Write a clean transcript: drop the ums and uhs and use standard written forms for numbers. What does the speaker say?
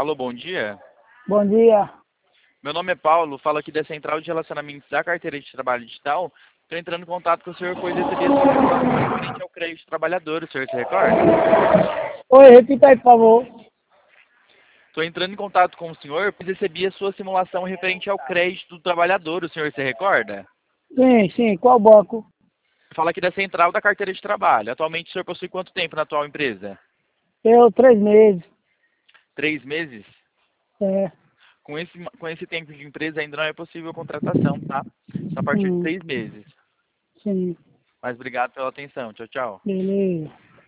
Alô, bom dia. Bom dia. Meu nome é Paulo, falo aqui da Central de Relacionamentos da Carteira de Trabalho Digital. Estou entrando em contato com o senhor, pois recebi a sua informação referente ao crédito trabalhador, o senhor se recorda? Oi, repita aí, por favor. Estou entrando em contato com o senhor, pois recebi a sua simulação referente ao crédito do trabalhador, o senhor se recorda? Sim, qual banco? Fala aqui da Central da Carteira de Trabalho. Atualmente o senhor possui quanto tempo na atual empresa? Eu, 3 meses. 3 meses? É. Com esse tempo de empresa ainda não é possível a contratação, tá? Só a partir de Hum, 3 meses. sim, Mas obrigado pela atenção. Tchau, tchau. beleza.